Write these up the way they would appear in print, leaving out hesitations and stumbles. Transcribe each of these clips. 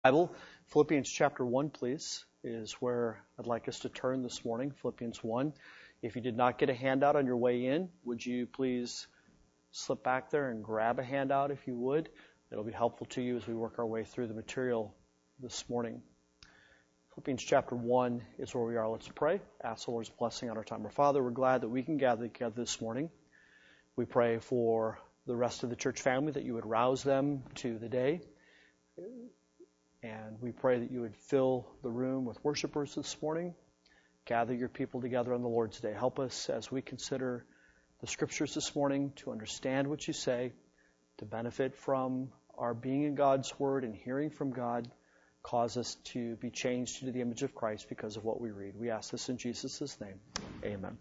Bible, Philippians chapter 1, please, is where I'd like us to turn this morning. Philippians 1. If you did not get a handout on your way in, would you please slip back there and grab a handout if you would? It'll be helpful to you as we work our way through the material this morning. Philippians chapter 1 is where we are. Let's pray. Ask the Lord's blessing on our time. Our Father, we're glad that we can gather together this morning. We pray for the rest of the church family that you would rouse them to the day. And we pray that you would fill the room with worshipers this morning. Gather your people together on the Lord's Day. Help us as we consider the Scriptures this morning to understand what you say, to benefit from our being in God's Word and hearing from God. Cause us to be changed into the image of Christ because of what we read. We ask this in Jesus' name. Amen.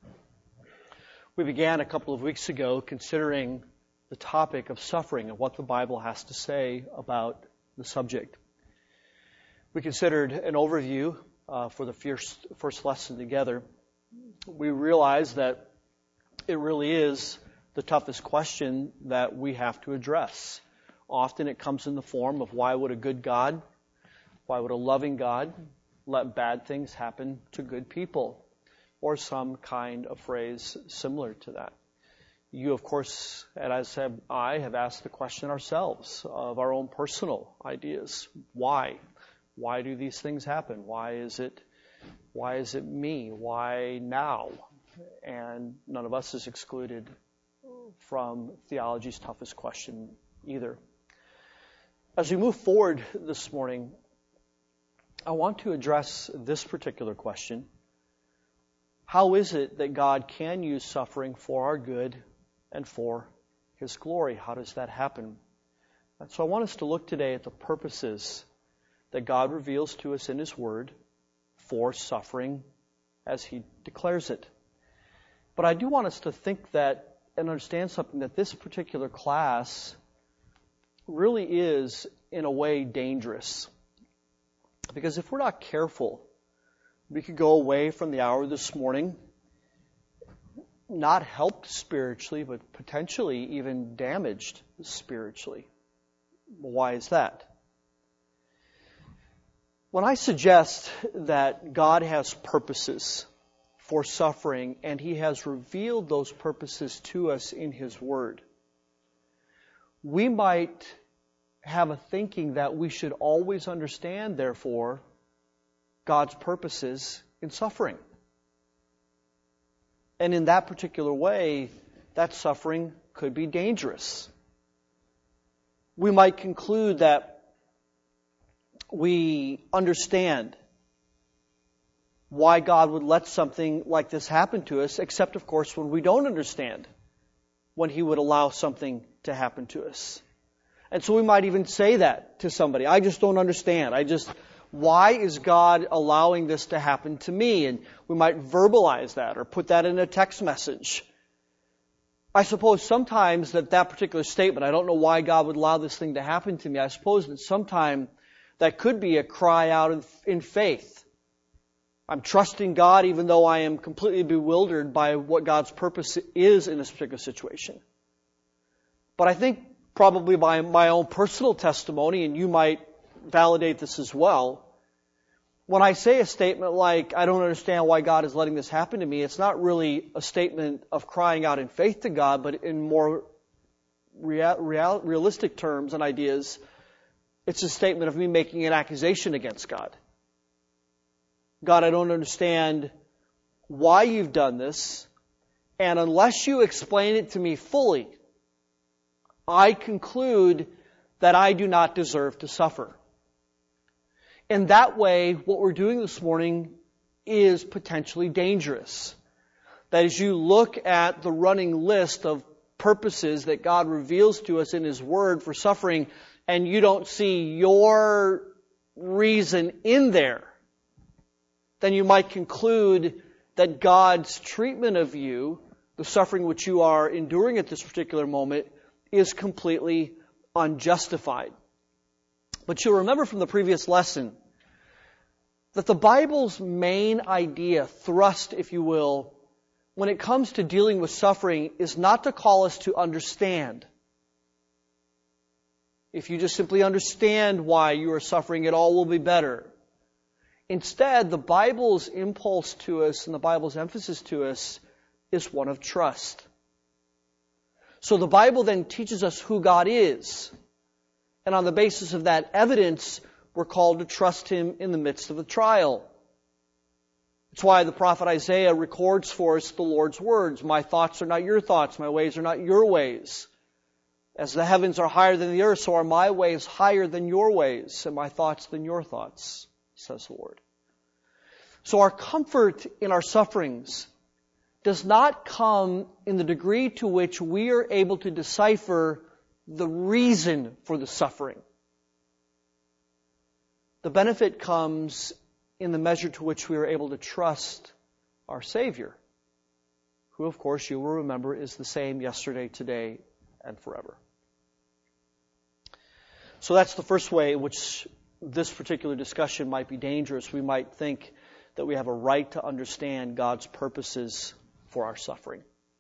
We began a couple of weeks ago considering the topic of suffering and what the Bible has to say about the subject. We considered an overview for the first lesson together. We realized that it really is the toughest question that we have to address. Often it comes in the form of why would a good God, why would a loving God let bad things happen to good people? Or some kind of phrase similar to that. You, of course, and as have I, have asked the question ourselves of our own personal ideas. Why? Why do these things happen? Why is it me? Why now? And none of us is excluded from theology's toughest question either. As we move forward this morning, I want to address this particular question. How is it that God can use suffering for our good and for His glory? How does that happen? And so I want us to look today at the purposes that God reveals to us in His Word for suffering as He declares it. But I do want us to think that and understand something, that this particular class really is, in a way, dangerous. Because if we're not careful, we could go away from the hour this morning not helped spiritually, but potentially even damaged spiritually. Why is that? When I suggest that God has purposes for suffering and He has revealed those purposes to us in His Word, we might have a thinking that we should always understand, therefore, God's purposes in suffering. And in that particular way, that suffering could be dangerous. We might conclude that we understand why God would let something like this happen to us, except, of course, when we don't understand when He would allow something to happen to us. And so we might even say that to somebody. I just don't understand. Why is God allowing this to happen to me? And we might verbalize that or put that in a text message. I suppose sometimes that particular statement, I don't know why God would allow this thing to happen to me, I suppose that sometimes that could be a cry out in faith. I'm trusting God even though I am completely bewildered by what God's purpose is in this particular situation. But I think probably by my own personal testimony, and you might validate this as well, when I say a statement like, I don't understand why God is letting this happen to me, it's not really a statement of crying out in faith to God, but in more realistic terms and ideas, it's a statement of me making an accusation against God. God, I don't understand why you've done this, and unless you explain it to me fully, I conclude that I do not deserve to suffer. In that way, what we're doing this morning is potentially dangerous. That as you look at the running list of purposes that God reveals to us in His Word for suffering, and you don't see your reason in there, then you might conclude that God's treatment of you, the suffering which you are enduring at this particular moment, is completely unjustified. But you'll remember from the previous lesson that the Bible's main idea, thrust, if you will, when it comes to dealing with suffering, is not to call us to understand. If you just simply understand why you are suffering, it all will be better. Instead, the Bible's impulse to us and the Bible's emphasis to us is one of trust. So the Bible then teaches us who God is. And on the basis of that evidence, we're called to trust Him in the midst of the trial. It's why the prophet Isaiah records for us the Lord's words. My thoughts are not your thoughts, my ways are not your ways. As the heavens are higher than the earth, so are my ways higher than your ways, and my thoughts than your thoughts, says the Lord. So our comfort in our sufferings does not come in the degree to which we are able to decipher the reason for the suffering. The benefit comes in the measure to which we are able to trust our Savior, who, of course, you will remember is the same yesterday, today, and forever. So that's the first way in which this particular discussion might be dangerous. We might think that we have a right to understand God's purposes for our suffering.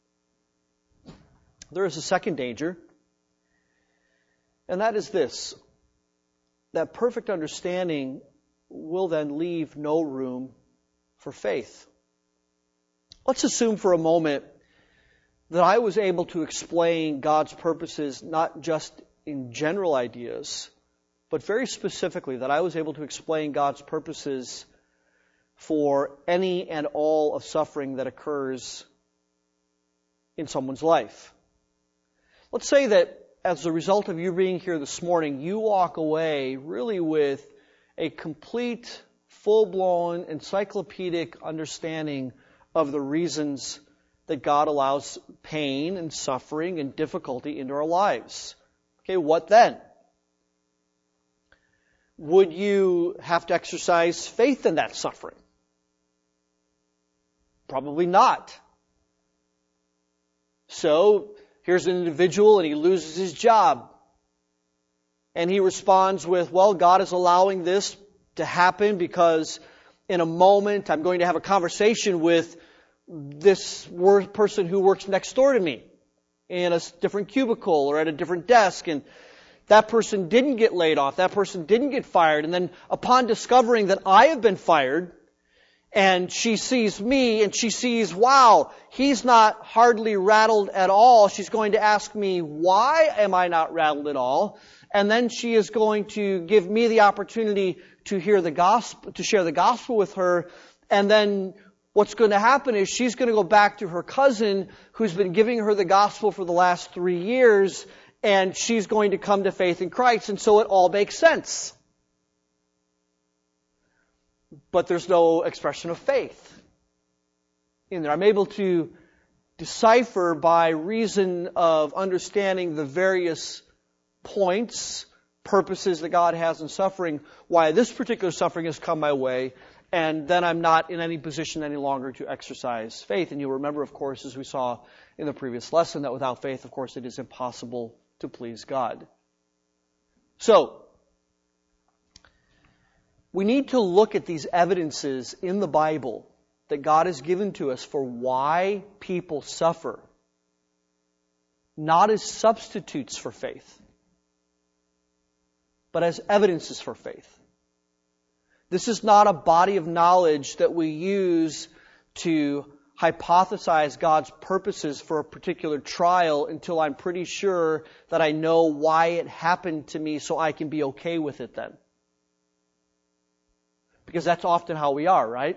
There is a second danger, and that is this: that perfect understanding will then leave no room for faith. Let's assume for a moment that I was able to explain God's purposes not just in general ideas, but very specifically, that I was able to explain God's purposes for any and all of suffering that occurs in someone's life. Let's say that as a result of you being here this morning, you walk away really with a complete, full-blown, encyclopedic understanding of the reasons that God allows pain and suffering and difficulty into our lives. Okay, what then? Would you have to exercise faith in that suffering? Probably not. So, here's an individual and he loses his job. And he responds with, well, God is allowing this to happen because in a moment I'm going to have a conversation with this person who works next door to me in a different cubicle or at a different desk, and that person didn't get laid off, that person didn't get fired, and then upon discovering that I have been fired, and she sees me and she sees, wow, he's not hardly rattled at all, she's going to ask me, why am I not rattled at all? And then she is going to give me the opportunity to hear the gospel, to share the gospel with her, and then what's going to happen is she's going to go back to her cousin who's been giving her the gospel for the last 3 years, and she's going to come to faith in Christ. And so it all makes sense. But there's no expression of faith in there. I'm able to decipher by reason of understanding the various points, purposes that God has in suffering, why this particular suffering has come my way, and then I'm not in any position any longer to exercise faith. And you'll remember, of course, as we saw in the previous lesson, that without faith, of course, it is impossible to please God. So, we need to look at these evidences in the Bible that God has given to us for why people suffer, not as substitutes for faith, but as evidences for faith. This is not a body of knowledge that we use to hypothesize God's purposes for a particular trial until I'm pretty sure that I know why it happened to me so I can be okay with it then. Because that's often how we are, right?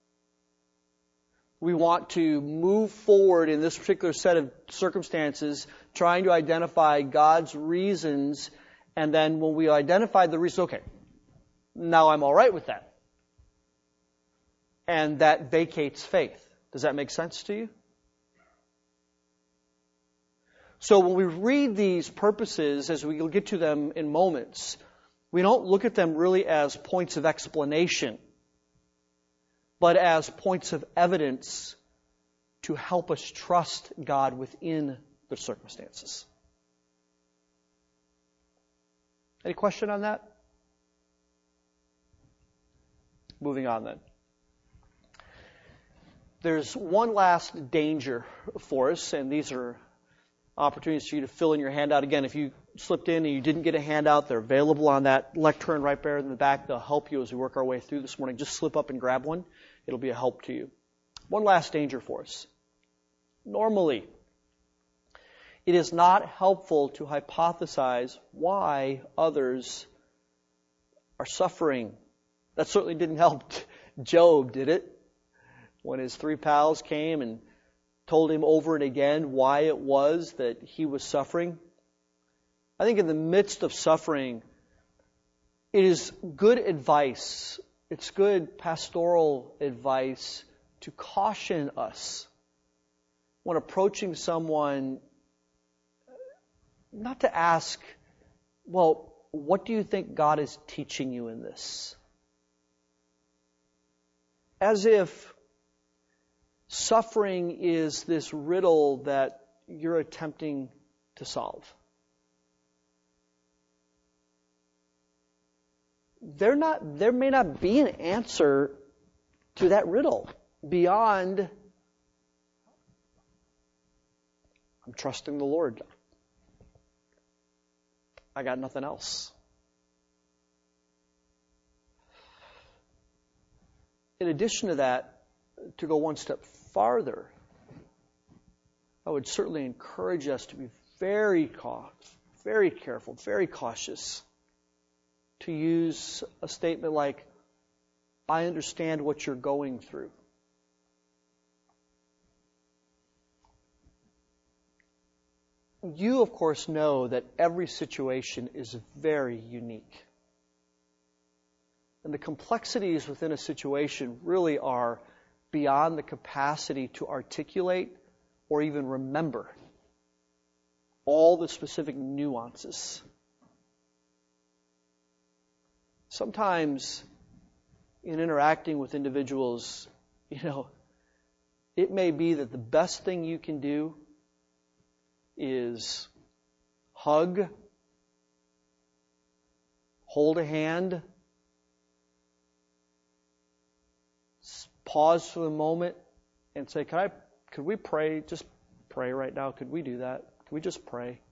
We want to move forward in this particular set of circumstances, trying to identify God's reasons, and then when we identify the reasons, okay, now I'm all right with that. And that vacates faith. Does that make sense to you? So when we read these purposes, as we'll get to them in moments, we don't look at them really as points of explanation, but as points of evidence to help us trust God within the circumstances. Any question on that? Moving on then. There's one last danger for us, and these are opportunities for you to fill in your handout. Again, if you slipped in and you didn't get a handout, they're available on that lectern right there in the back. They'll help you as we work our way through this morning. Just slip up and grab one. It'll be a help to you. One last danger for us. Normally, it is not helpful to hypothesize why others are suffering. That certainly didn't help Job, did it? When his 3 pals came and told him over and again why it was that he was suffering. I think in the midst of suffering, it is good advice. It's good pastoral advice to caution us when approaching someone, not to ask, well, what do you think God is teaching you in this? As if suffering is this riddle that you're attempting to solve. There may not be an answer to that riddle beyond, I'm trusting the Lord. I got nothing else. In addition to that, to go one step farther, I would certainly encourage us to be very careful, very cautious, to use a statement like, I understand what you're going through. You, of course, know that every situation is very unique. And the complexities within a situation really are beyond the capacity to articulate or even remember all the specific nuances. Sometimes in interacting with individuals, it may be that the best thing you can do is hug, hold a hand, pause for a moment and say, could we pray? Just pray right now. Could we do that? Could we just pray?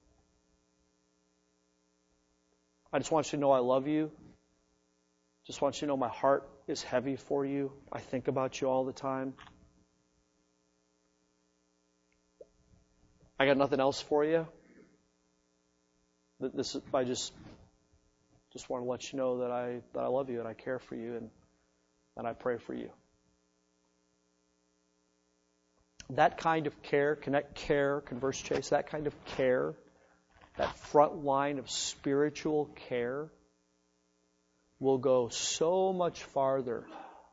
I just want you to know I love you. Just want you to know my heart is heavy for you. I think about you all the time. I got nothing else for you. I just want to let you know that I love you and I care for you and I pray for you. That kind of care, Converse Chase, that kind of care, that front line of spiritual care will go so much farther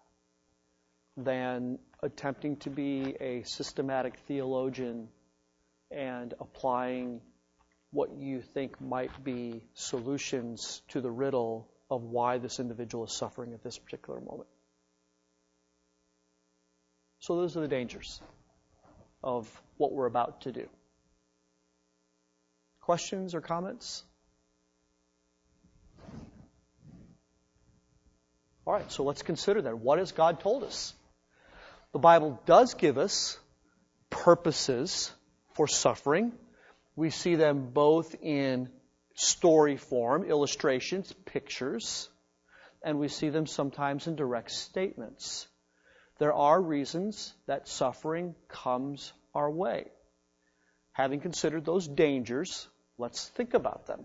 than attempting to be a systematic theologian and applying what you think might be solutions to the riddle of why this individual is suffering at this particular moment. So those are the dangers of what we're about to do. Questions or comments? All right, so let's consider that. What has God told us? The Bible does give us purposes for suffering. We see them both in story form, illustrations, pictures, and we see them sometimes in direct statements. There are reasons that suffering comes our way. Having considered those dangers, let's think about them.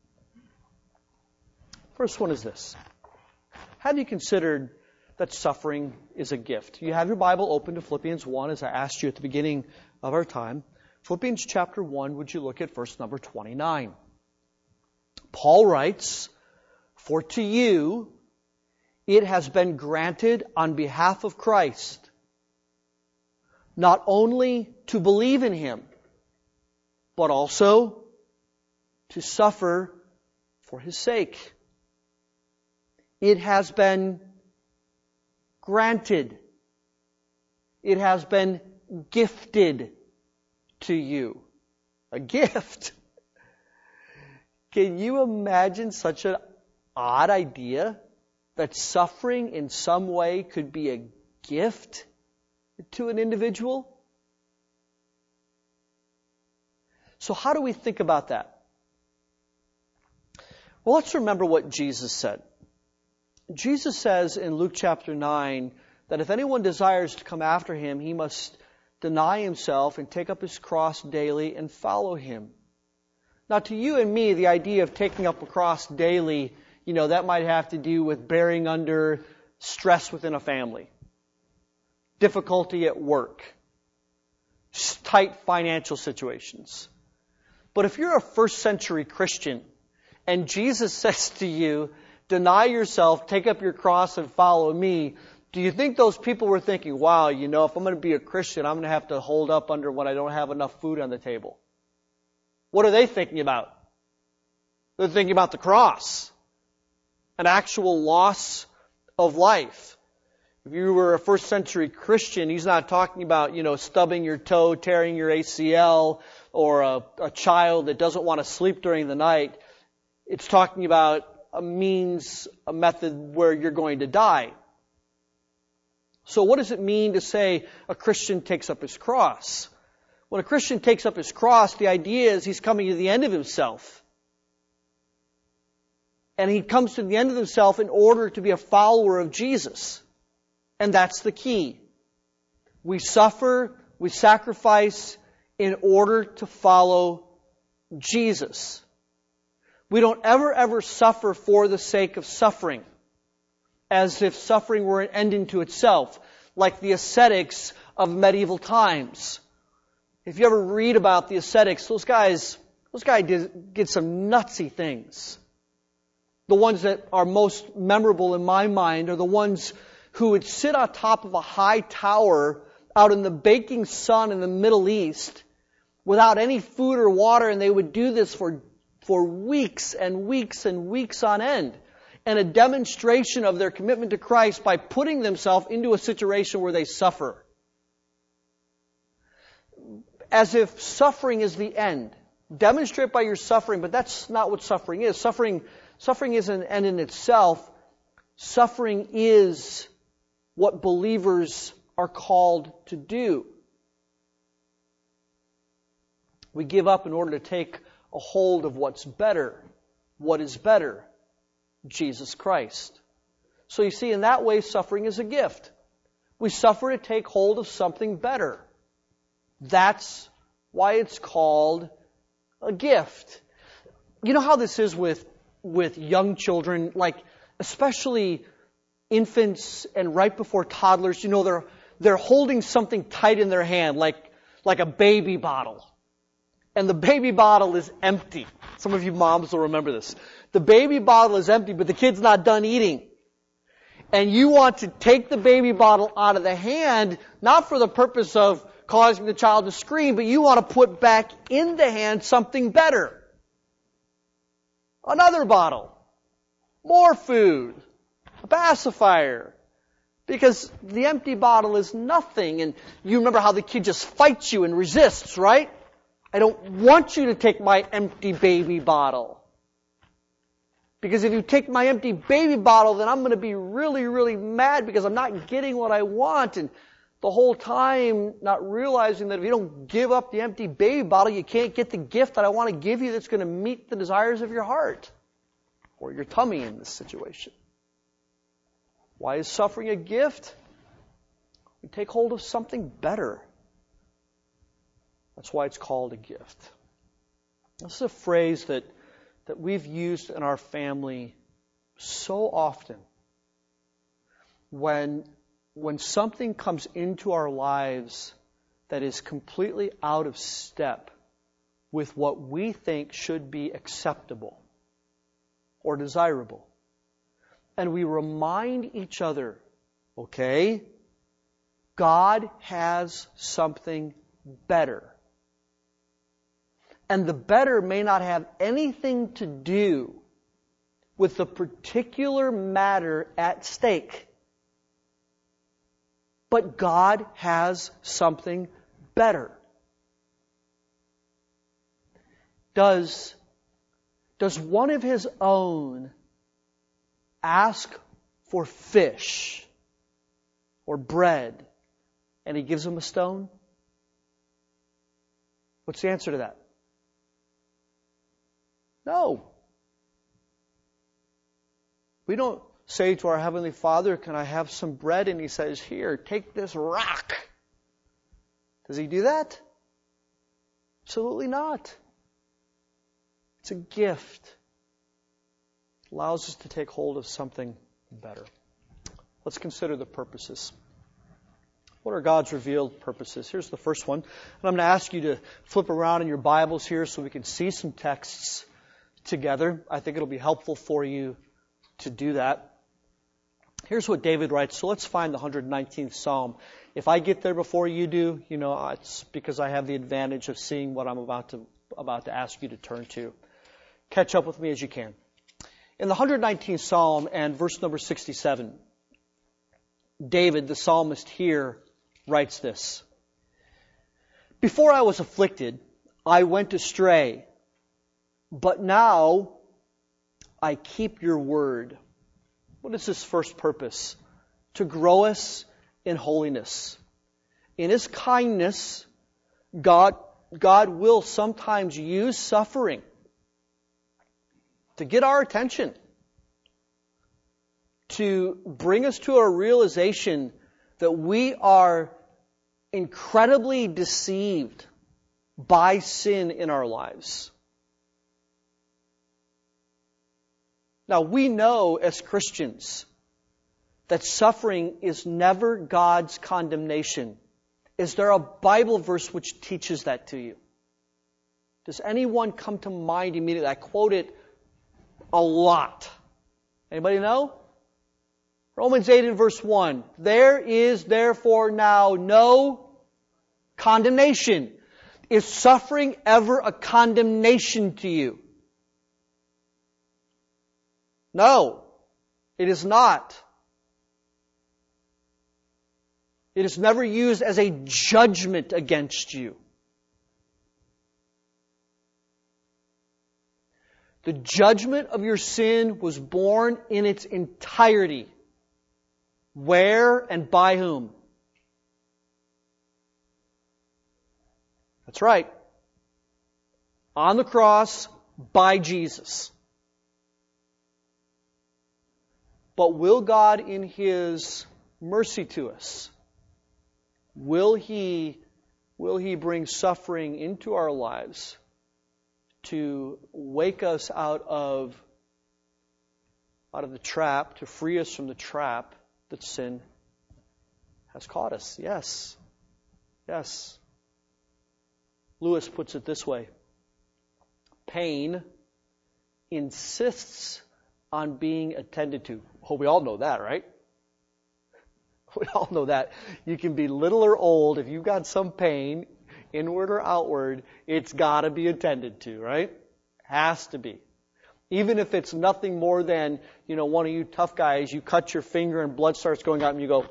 First one is this. Have you considered that suffering is a gift? You have your Bible open to Philippians 1, as I asked you at the beginning of our time. Philippians chapter 1, would you look at verse number 29? Paul writes, "For to you it has been granted on behalf of Christ, not only to believe in Him, but also to suffer for His sake." It has been granted. It has been gifted to you. A gift. Can you imagine such an odd idea that suffering in some way could be a gift to an individual? So how do we think about that? Well, let's remember what Jesus said. Jesus says in Luke chapter 9 that if anyone desires to come after him, he must deny himself and take up his cross daily and follow him. Now, to you and me, the idea of taking up a cross daily, that might have to do with bearing under stress within a family, difficulty at work, tight financial situations. But if you're a first century Christian and Jesus says to you, deny yourself, take up your cross and follow me, do you think those people were thinking, wow, if I'm going to be a Christian, I'm going to have to hold up under when I don't have enough food on the table? What are they thinking about? They're thinking about the cross, an actual loss of life. If you were a first century Christian, he's not talking about, stubbing your toe, tearing your ACL, or a child that doesn't want to sleep during the night. It's talking about a method where you're going to die. So what does it mean to say a Christian takes up his cross? When a Christian takes up his cross, the idea is he's coming to the end of himself. And he comes to the end of himself in order to be a follower of Jesus. And that's the key. We suffer, we sacrifice in order to follow Jesus. We don't ever suffer for the sake of suffering, as if suffering were an end unto itself, like the ascetics of medieval times. If you ever read about the ascetics, those guys did some nutsy things. The ones that are most memorable in my mind are the ones who would sit on top of a high tower out in the baking sun in the Middle East without any food or water, and they would do this for weeks and weeks and weeks on end. And a demonstration of their commitment to Christ by putting themselves into a situation where they suffer. As if suffering is the end. Demonstrate by your suffering, but that's not what suffering is. Suffering isn't an end in itself. Suffering is what believers are called to do. We give up in order to take a hold of what's better. What is better? Jesus Christ. So you see, in that way, suffering is a gift. We suffer to take hold of something better. That's why it's called a gift. You know how this is with young children, like especially infants and right before toddlers, they're holding something tight in their hand, like a baby bottle. And the baby bottle is empty. Some of you moms will remember this. The baby bottle is empty, but the kid's not done eating. And you want to take the baby bottle out of the hand, not for the purpose of causing the child to scream, but you want to put back in the hand something better. Another bottle. More food. A pacifier. Because the empty bottle is nothing. And you remember how the kid just fights you and resists, right? I don't want you to take my empty baby bottle. Because if you take my empty baby bottle, then I'm going to be really, really mad because I'm not getting what I want. And the whole time not realizing that if you don't give up the empty baby bottle, you can't get the gift that I want to give you that's going to meet the desires of your heart or your tummy in this situation. Why is suffering a gift? We take hold of something better. That's why it's called a gift. This is a phrase that we've used in our family so often. When something comes into our lives that is completely out of step with what we think should be acceptable or desirable. And we remind each other, okay, God has something better. And the better may not have anything to do with the particular matter at stake. But God has something better. Does one of His own ask for fish or bread and He gives him a stone? What's the answer to that? No. We don't say to our Heavenly Father, can I have some bread? And He says, here, take this rock. Does He do that? Absolutely not. It's a gift. It allows us to take hold of something better. Let's consider the purposes. What are God's revealed purposes? Here's the first one. And I'm going to ask you to flip around in your Bibles here so we can see some texts together. I think it'll be helpful for you to do that. Here's what David writes. So let's find the 119th Psalm. If I get there before you do, it's because I have the advantage of seeing what I'm about to ask you to turn to. Catch up with me as you can. In the 119th Psalm and verse number 67, David, the psalmist here, writes this. Before I was afflicted, I went astray, but now I keep your word. What is his first purpose? To grow us in holiness. In His kindness, God will sometimes use suffering to get our attention, to bring us to a realization that we are incredibly deceived by sin in our lives. Now, we know as Christians that suffering is never God's condemnation. Is there a Bible verse which teaches that to you? Does anyone come to mind immediately? I quote it a lot. Anybody know? Romans 8 and verse 1. There is therefore now no condemnation. Is suffering ever a condemnation to you? No, it is not. It is never used as a judgment against you. The judgment of your sin was borne in its entirety. Where and by whom? That's right. On the cross, by Jesus. But will God in His mercy to us, will He bring suffering into our lives to wake us out of the trap, to free us from the trap that sin has caught us? Yes. Yes. Lewis puts it this way. Pain insists on being attended to. Oh, we all know that, right? We all know that. You can be little or old. If you've got some pain, inward or outward, it's got to be attended to, right? Has to be. Even if it's nothing more than, one of you tough guys, you cut your finger and blood starts going out and you go,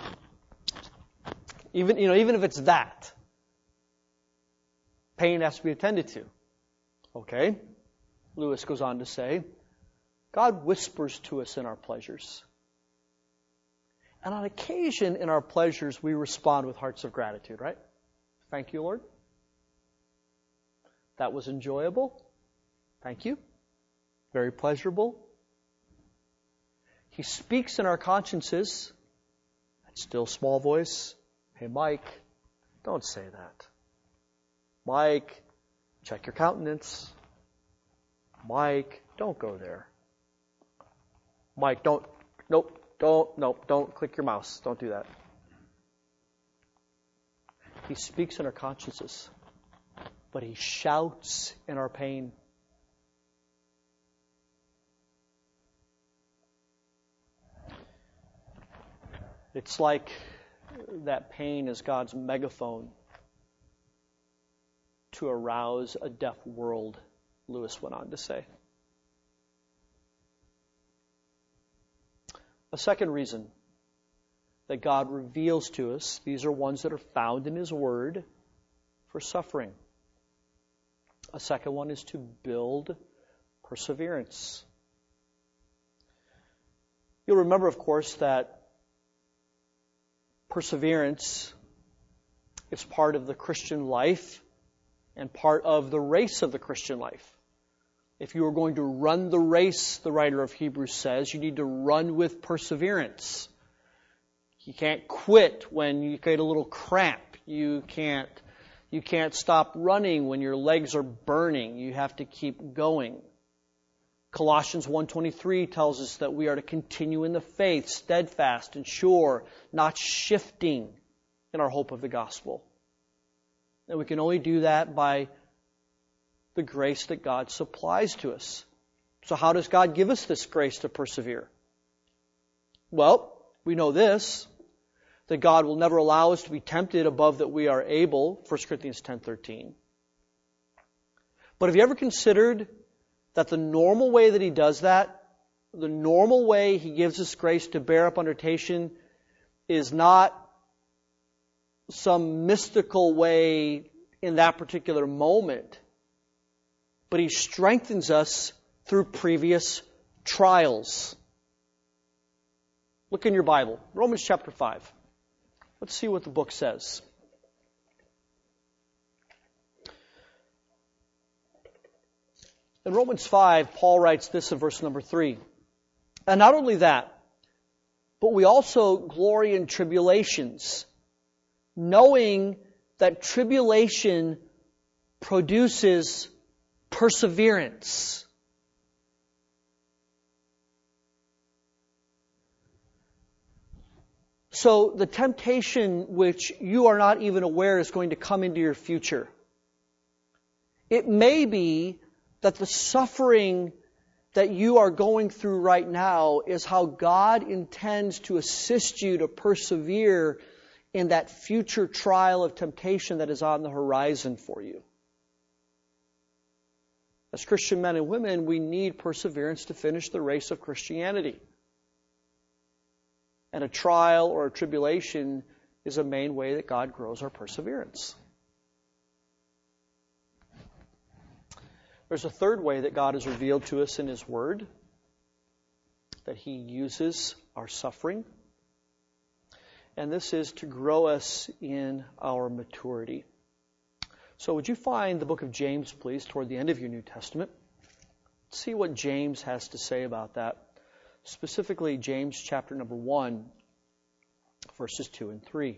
even if it's that, pain has to be attended to. Okay? Lewis goes on to say, God whispers to us in our pleasures. And on occasion in our pleasures, we respond with hearts of gratitude, right? Thank you, Lord. That was enjoyable. Thank you. Very pleasurable. He speaks in our consciences. That still small voice. Hey, Mike, don't say that. Mike, check your countenance. Mike, don't go there. Mike, don't click your mouse. Don't do that. He speaks in our consciences, but He shouts in our pain. It's like that pain is God's megaphone to arouse a deaf world, Lewis went on to say. A second reason that God reveals to us, these are ones that are found in His Word, for suffering. A second one is to build perseverance. You'll remember, of course, that perseverance is part of the Christian life and part of the race of the Christian life. If you are going to run the race, the writer of Hebrews says, you need to run with perseverance. You can't quit when you get a little cramp. You can't stop running when your legs are burning. You have to keep going. Colossians 1:23 tells us that we are to continue in the faith, steadfast and sure, not shifting in our hope of the gospel. And we can only do that by the grace that God supplies to us. So how does God give us this grace to persevere? Well, we know this, that God will never allow us to be tempted above that we are able, 1 Corinthians 10:13. But have you ever considered that the normal way that He does that, the normal way He gives us grace to bear up under temptation, is not some mystical way in that particular moment, but He strengthens us through previous trials. Look in your Bible, Romans chapter 5. Let's see what the book says. In Romans 5, Paul writes this in verse number 3. And not only that, but we also glory in tribulations, knowing that tribulation produces perseverance. So the temptation which you are not even aware is going to come into your future. It may be that the suffering that you are going through right now is how God intends to assist you to persevere in that future trial of temptation that is on the horizon for you. As Christian men and women, we need perseverance to finish the race of Christianity. And a trial or a tribulation is a main way that God grows our perseverance. There's a third way that God has revealed to us in His Word, that He uses our suffering. And this is to grow us in our maturity. So would you find the book of James, please, toward the end of your New Testament? Let's see what James has to say about that. Specifically, James chapter number 1, verses 2 and 3.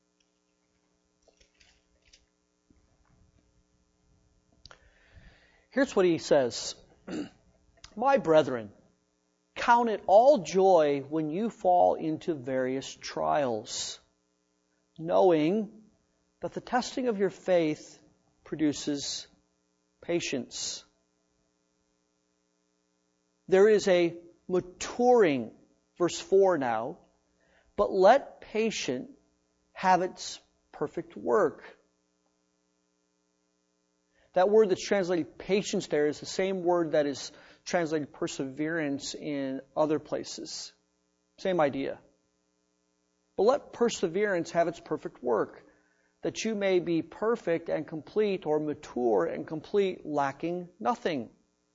Here's what he says. My brethren, count it all joy when you fall into various trials, knowing that the testing of your faith produces patience. There is a maturing, verse 4 now, but let patience have its perfect work. That word that's translated patience there is the same word that is translated perseverance in other places. Same idea. But let perseverance have its perfect work, that you may be perfect and complete, or mature and complete, lacking nothing.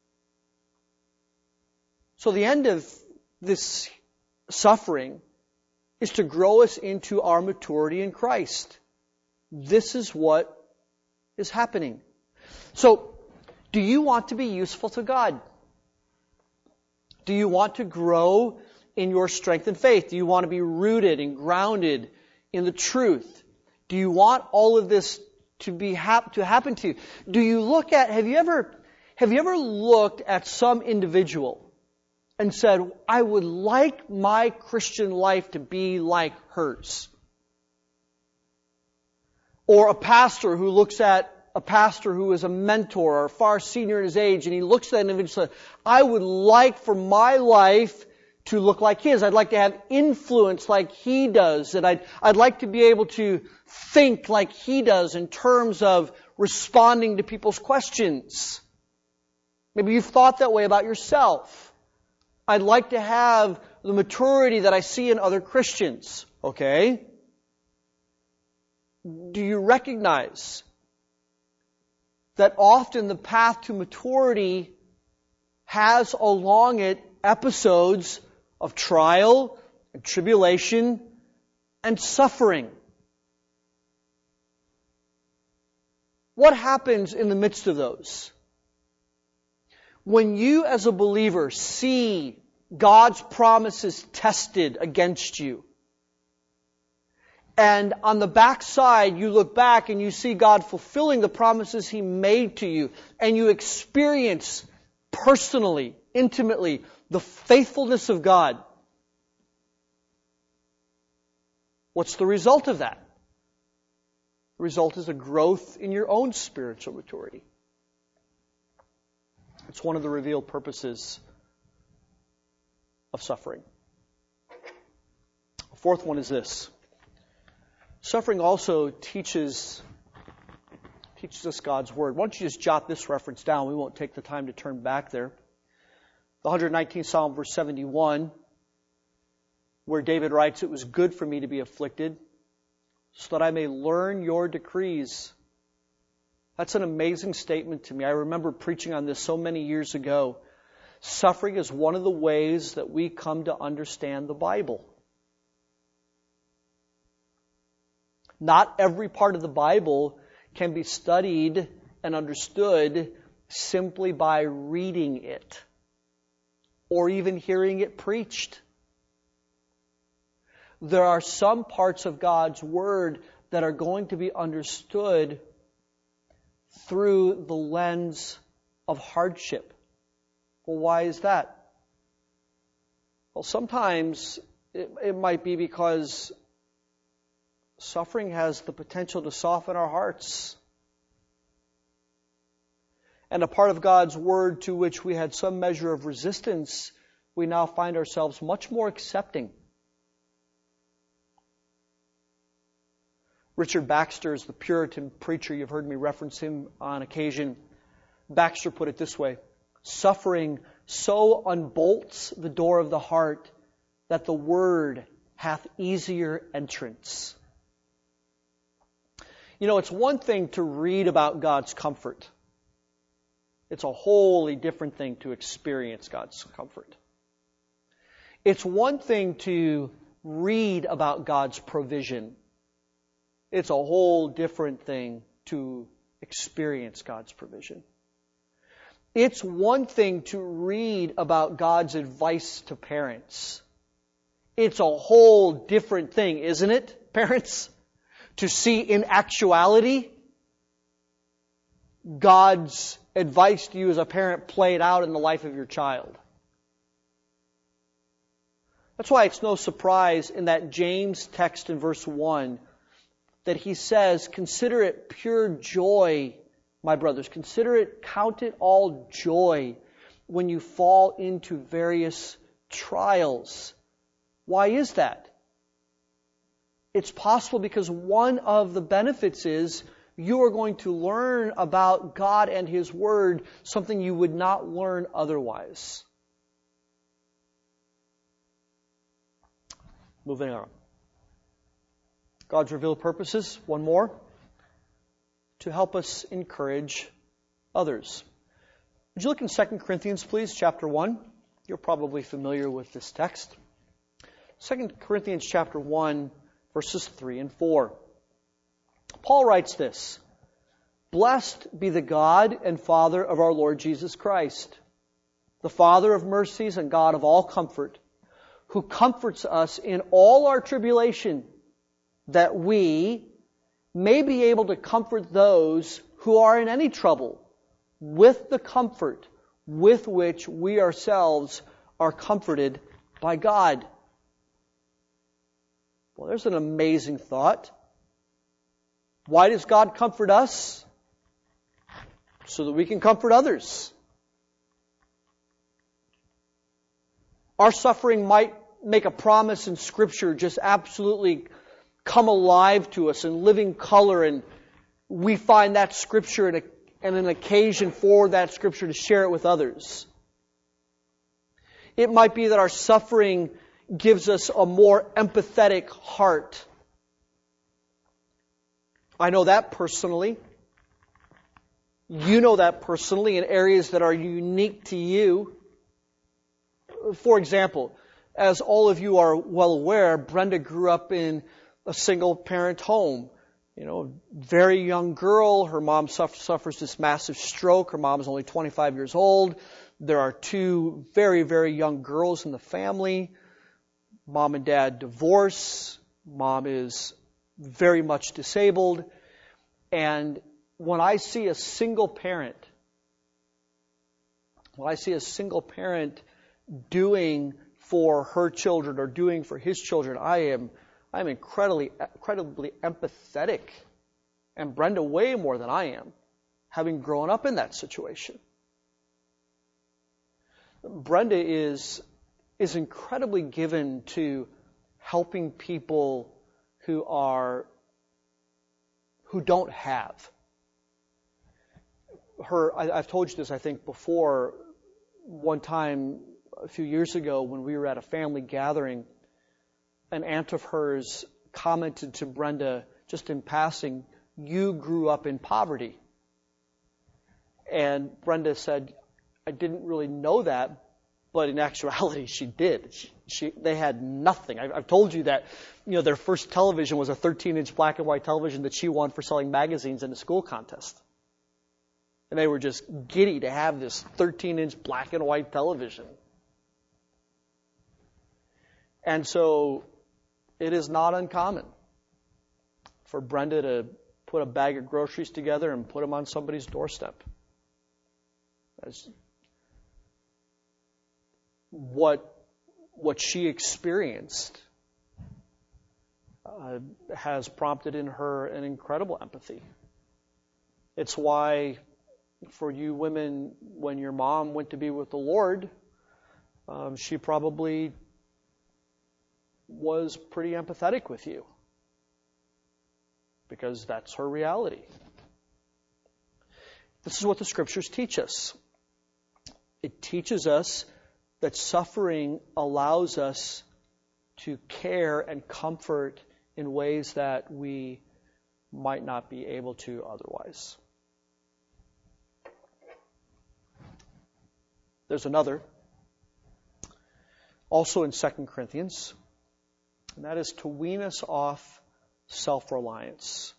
So the end of this suffering is to grow us into our maturity in Christ. This is what is happening. So, do you want to be useful to God? Do you want to grow in your strength and faith? Do you want to be rooted and grounded in the truth? Do you want all of this to happen to you? Do you look at, have you ever looked at some individual and said, I would like my Christian life to be like hers? Or a pastor who looks at a pastor who is a mentor or far senior in his age, and he looks at that individual and says, I would like for my life to look like his. I'd like to have influence like he does. And I'd like to be able to think like he does in terms of responding to people's questions. Maybe you've thought that way about yourself. I'd like to have the maturity that I see in other Christians. Okay? Do you recognize that often the path to maturity has along it episodes of trial and tribulation and suffering? What happens in the midst of those? When you as a believer see God's promises tested against you, and on the backside you look back and you see God fulfilling the promises He made to you, and you experience personally, intimately, the faithfulness of God, what's the result of that? The result is a growth in your own spiritual maturity. It's one of the revealed purposes of suffering. A fourth one is this. Suffering also teaches us God's Word. Why don't you just jot this reference down? We won't take the time to turn back there. The 119th Psalm, verse 71, where David writes, "It was good for me to be afflicted, so that I may learn your decrees." That's an amazing statement to me. I remember preaching on this so many years ago. Suffering is one of the ways that we come to understand the Bible. Not every part of the Bible can be studied and understood simply by reading it or even hearing it preached. There are some parts of God's Word that are going to be understood through the lens of hardship. Well, why is that? Well, sometimes it might be because suffering has the potential to soften our hearts. And a part of God's Word to which we had some measure of resistance, we now find ourselves much more accepting. Richard Baxter is the Puritan preacher. You've heard me reference him on occasion. Baxter put it this way: suffering so unbolts the door of the heart that the Word hath easier entrance. You know, it's one thing to read about God's comfort. It's a wholly different thing to experience God's comfort. It's one thing to read about God's provision. It's a whole different thing to experience God's provision. It's one thing to read about God's advice to parents. It's a whole different thing, isn't it, parents? To see in actuality God's advice to you as a parent played out in the life of your child. That's why it's no surprise in that James text in verse 1 that he says, "Consider it pure joy, my brothers. Count it all joy when you fall into various trials." Why is that? It's possible because one of the benefits is you are going to learn about God and His Word, something you would not learn otherwise. Moving on. God's revealed purposes, one more, to help us encourage others. Would you look in 2 Corinthians, please, chapter 1? You're probably familiar with this text. 2 Corinthians chapter 1, verses 3 and 4. Paul writes this: "Blessed be the God and Father of our Lord Jesus Christ, the Father of mercies and God of all comfort, who comforts us in all our tribulation, that we may be able to comfort those who are in any trouble with the comfort with which we ourselves are comforted by God." Well, there's an amazing thought. Why does God comfort us? So that we can comfort others. Our suffering might make a promise in Scripture just absolutely come alive to us in living color, and we find that Scripture and an occasion for that Scripture to share it with others. It might be that our suffering gives us a more empathetic heart. I know that personally. You know that personally in areas that are unique to you. For example, as all of you are well aware, Brenda grew up in a single-parent home. You know, very young girl. Her mom suffers this massive stroke. Her mom's only 25 years old. There are two very, very young girls in the family. Mom and dad divorce. Mom is very much disabled. And when I see a single parent doing for her children or doing for his children, I'm incredibly empathetic. And Brenda way more than I am, having grown up in that situation. Brenda is incredibly given to helping people who don't have. I've told you this, I think, before. One time, a few years ago, when we were at a family gathering, an aunt of hers commented to Brenda, just in passing, "You grew up in poverty." And Brenda said, "I didn't really know that, but in actuality, she did. They had nothing." I've told you that, their first television was a 13-inch black and white television that she won for selling magazines in a school contest. And they were just giddy to have this 13-inch black and white television. And so it is not uncommon for Brenda to put a bag of groceries together and put them on somebody's doorstep. That's what she experienced has prompted in her an incredible empathy. It's why, for you women, when your mom went to be with the Lord, she probably was pretty empathetic with you, because that's her reality. This is what the Scriptures teach us. It teaches us that suffering allows us to care and comfort in ways that we might not be able to otherwise. There's another, also in 2 Corinthians, and that is to wean us off self-reliance.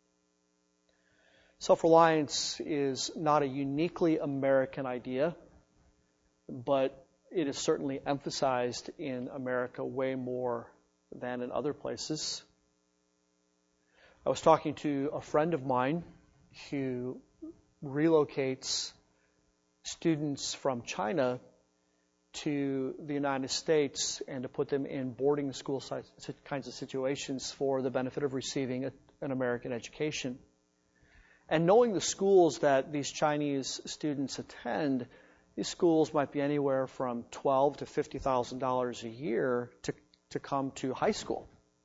Self-reliance is not a uniquely American idea, but it is certainly emphasized in America way more than in other places. I was talking to a friend of mine who relocates students from China to the United States and to put them in boarding school kinds of situations for the benefit of receiving an American education. And knowing the schools that these Chinese students attend, these schools might be anywhere from $12,000 to $50,000 a year to come to high school.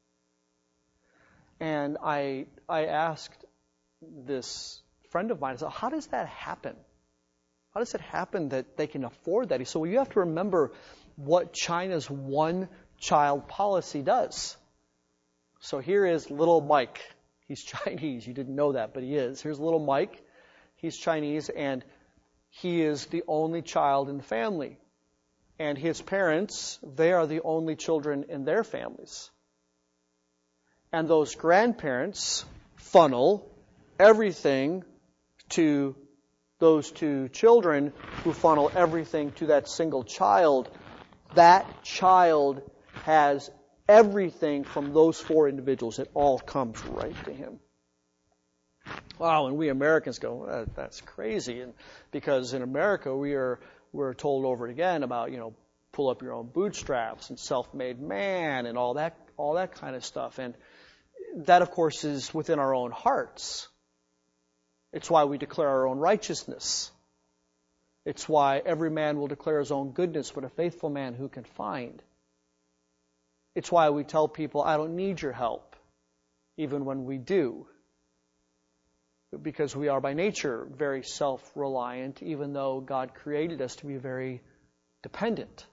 And I asked this friend of mine, I said, "How does that happen? How does it happen that they can afford that?" He said, "Well, you have to remember what China's one-child policy does." So here is little Mike. He's Chinese. You didn't know that, but he is. Here's little Mike. He's Chinese, and he is the only child in the family. And his parents, they are the only children in their families. And those grandparents funnel everything to those two children, who funnel everything to that single child. That child has everything from those four individuals. It all comes right to him. Wow, and we Americans go, that's crazy. And because in America we're told over and again about, pull up your own bootstraps and self-made man and all that kind of stuff. And that, of course, is within our own hearts. It's why we declare our own righteousness. It's why every man will declare his own goodness, but a faithful man who can find. It's why we tell people, "I don't need your help," even when we do. Because we are by nature very self-reliant, even though God created us to be very dependent.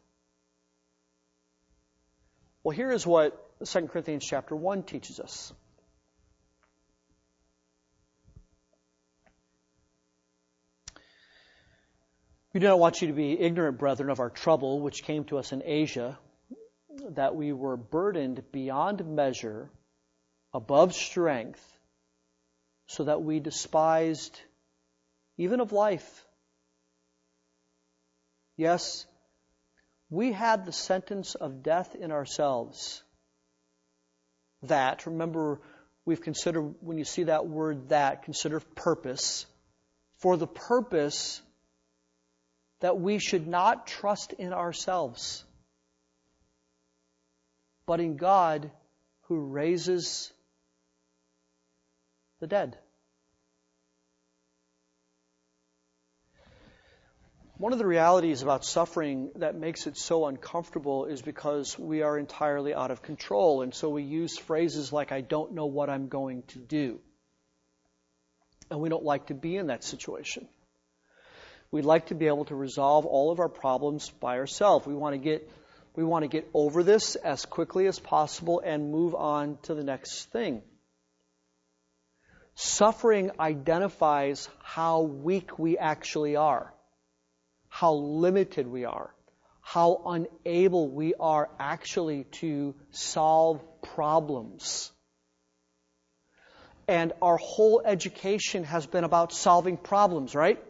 Well, here is what 2 Corinthians chapter 1 teaches us. We do not want you to be ignorant, brethren, of our trouble which came to us in Asia, that we were burdened beyond measure, above strength, so that we despised even of life. Yes, we had the sentence of death in ourselves. That, remember, we've considered, when you see that word that, consider purpose. For the purpose that we should not trust in ourselves, but in God who raises the dead. One of the realities about suffering that makes it so uncomfortable is because we are entirely out of control. And so we use phrases like, I don't know what I'm going to do. And we don't like to be in that situation. We'd like to be able to resolve all of our problems by ourselves. We want to get over this as quickly as possible and move on to the next thing. Suffering identifies how weak we actually are, how limited we are, how unable we are actually to solve problems. And our whole education has been about solving problems, right?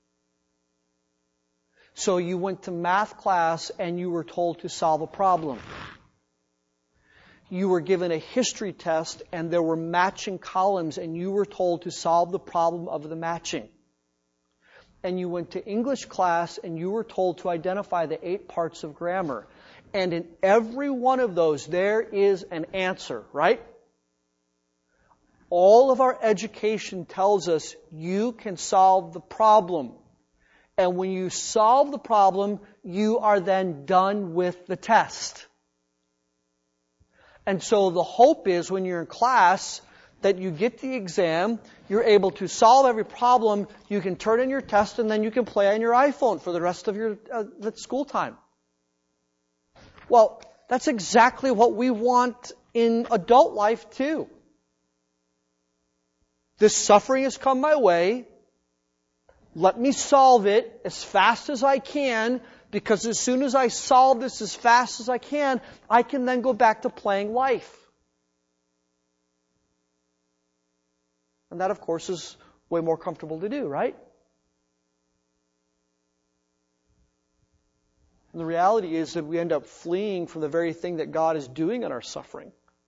So you went to math class and you were told to solve a problem. You were given a history test and there were matching columns and you were told to solve the problem of the matching. And you went to English class and you were told to identify the 8 parts of grammar. And in every one of those, there is an answer, right? All of our education tells us you can solve the problem. And when you solve the problem, you are then done with the test. And so the hope is when you're in class that you get the exam, you're able to solve every problem, you can turn in your test, and then you can play on your iPhone for the rest of your school time. Well, that's exactly what we want in adult life too. This suffering has come my way. Let me solve it as fast as I can, because as soon as I solve this as fast as I can then go back to playing life. And that, of course, is way more comfortable to do, right? And the reality is that we end up fleeing from the very thing that God is doing in our suffering.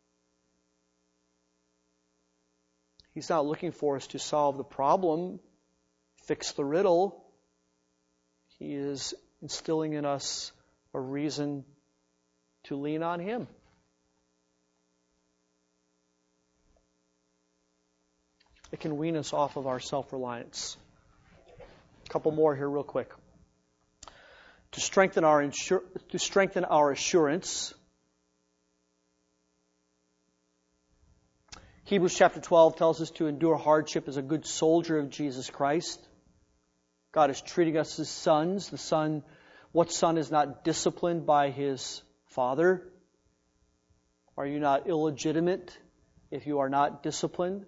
He's not looking for us to solve the problem, fix the riddle. He is instilling in us a reason to lean on Him. It can wean us off of our self-reliance. A couple more here real quick. To strengthen our assurance, Hebrews chapter 12 tells us to endure hardship as a good soldier of Jesus Christ. God is treating us as sons. What son is not disciplined by his father? Are you not illegitimate if you are not disciplined?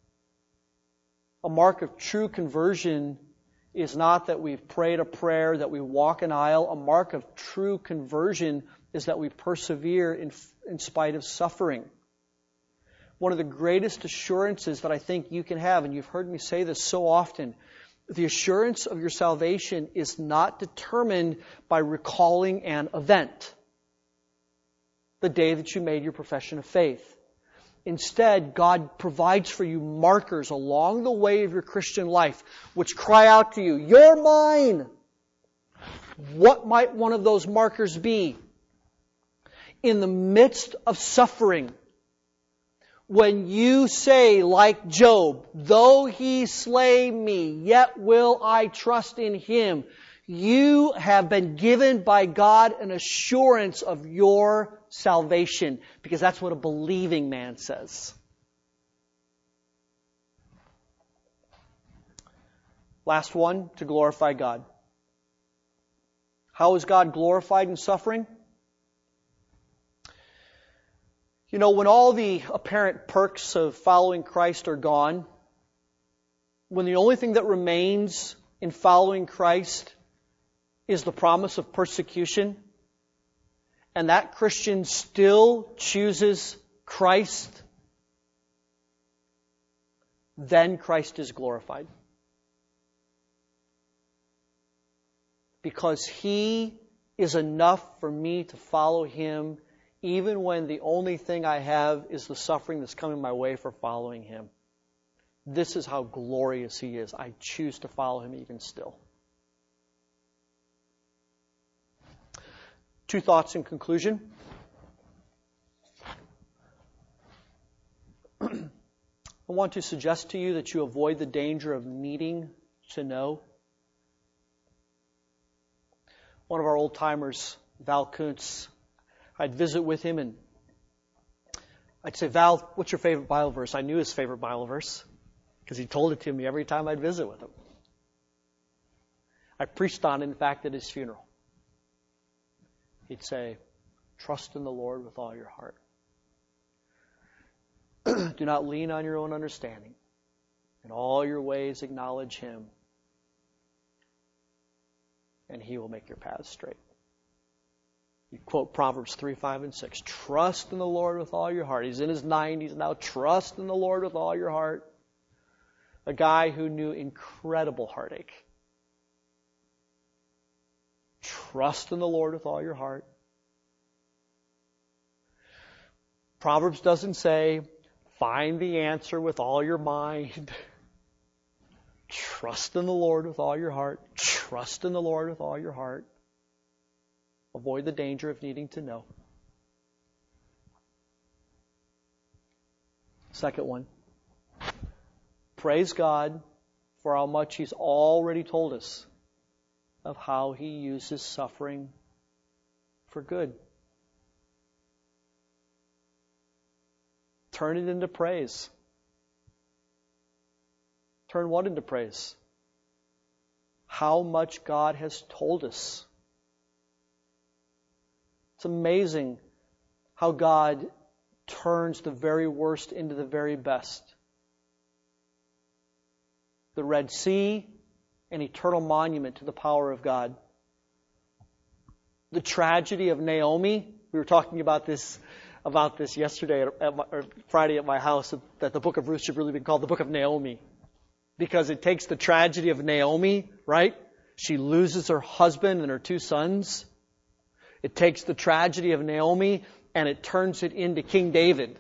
A mark of true conversion is not that we've prayed a prayer, that we walk an aisle. A mark of true conversion is that we persevere in spite of suffering. One of the greatest assurances that I think you can have, and you've heard me say this so often, the assurance of your salvation is not determined by recalling an event, the day that you made your profession of faith. Instead, God provides for you markers along the way of your Christian life which cry out to you, "You're mine!" What might one of those markers be? In the midst of suffering, when you say, like Job, "Though he slay me, yet will I trust in him," you have been given by God an assurance of your salvation, because that's what a believing man says. Last one, to glorify God. How is God glorified in suffering? You know, when all the apparent perks of following Christ are gone, when the only thing that remains in following Christ is the promise of persecution, and that Christian still chooses Christ, then Christ is glorified. because He is enough for me to follow Him, even when the only thing I have is the suffering that's coming my way for following Him. This is how glorious He is. I choose to follow Him even still. 2 thoughts in conclusion. I want to suggest to you that you avoid the danger of needing to know. One of our old timers, Val Kuntz, I'd visit with him and I'd say, Val, what's your favorite Bible verse? I knew his favorite Bible verse because he told it to me every time I'd visit with him. I preached on it, in fact, at his funeral. He'd say, trust in the Lord with all your heart. Do not lean on your own understanding. In all your ways acknowledge Him, and He will make your paths straight. You quote Proverbs 3, 5, and 6. Trust in the Lord with all your heart. He's in his 90s now. Trust in the Lord with all your heart. A guy who knew incredible heartache. Trust in the Lord with all your heart. Proverbs doesn't say, find the answer with all your mind. Trust in the Lord with all your heart. Trust in the Lord with all your heart. Avoid the danger of needing to know. Second one. Praise God for how much He's already told us of how He uses suffering for good. Turn it into praise. Turn what into praise? How much God has told us. It's amazing how God turns the very worst into the very best. The Red Sea, an eternal monument to the power of God. The tragedy of Naomi, we were talking about this yesterday or Friday at my house, that the book of Ruth should really be called the book of Naomi. Because it takes the tragedy of Naomi, right? She loses her husband and her 2 sons. It takes the tragedy of Naomi and it turns it into King David.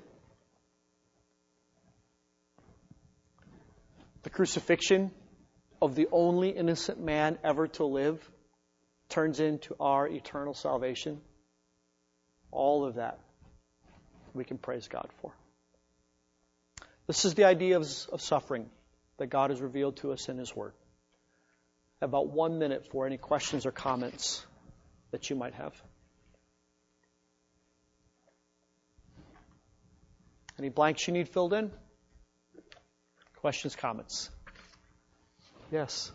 The crucifixion of the only innocent man ever to live turns into our eternal salvation. All of that we can praise God for. This is the idea of suffering that God has revealed to us in His Word. About 1 minute for any questions or comments that you might have. Any blanks you need filled in? Questions, comments? Yes.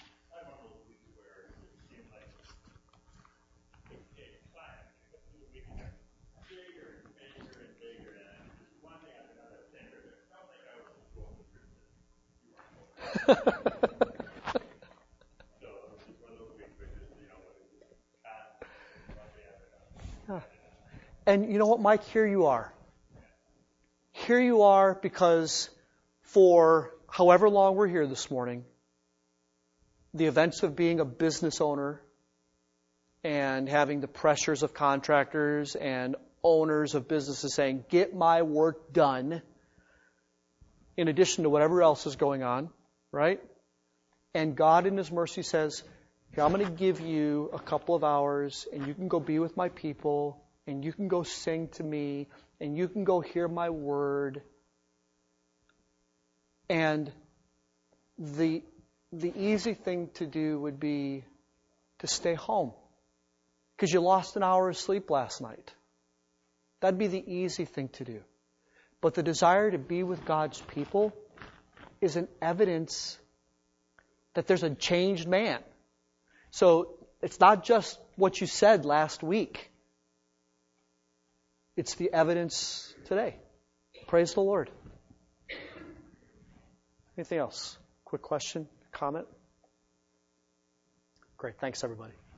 And you know what, Mike? Here you are. Here you are because for however long we're here this morning, the events of being a business owner and having the pressures of contractors and owners of businesses saying, get my work done, in addition to whatever else is going on, right? And God in His mercy says, here, I'm going to give you a couple of hours and you can go be with my people and you can go sing to me and you can go hear my word. And the easy thing to do would be to stay home because you lost an hour of sleep last night. That'd be the easy thing to do. But the desire to be with God's people is an evidence that there's a changed man. So it's not just what you said last week. It's the evidence today. Praise the Lord. Anything else? Quick question, comment? Great. Thanks, everybody.